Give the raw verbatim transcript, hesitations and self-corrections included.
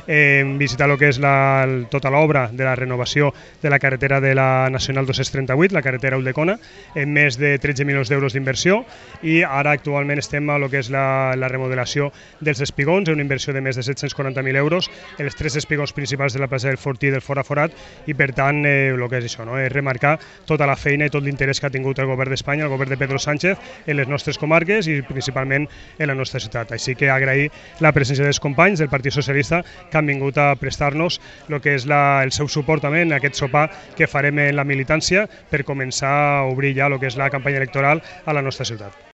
hem visitat el que és la, tota l'obra de la renovació de la carretera de la Nacional dos-cents trenta-vuit, la carretera Ulldecona, amb més de tretze milions d'euros d'inversió, i ara actualment estem a lo que és la, la remodelació dels espigons, una inversió de més de set-cents quaranta mil euros, els tres espigons principals de la plaça del Fortí i del Fora Forat, i per tant eh, el que és això, no? És remarcar tota la feina i tot l'interès que ha tingut el govern d'Espanya, el govern de Pedro Sánchez, en les nostres comarques i principalment en la nostra ciutat. Així que agrair la presència dels companys del Partit Socialista que han vingut a prestar-nos el que és la, el seu suport també en aquest sopar que farem en la militància per començar a obrir ja el que és la campanya electoral a la nostra ciutat.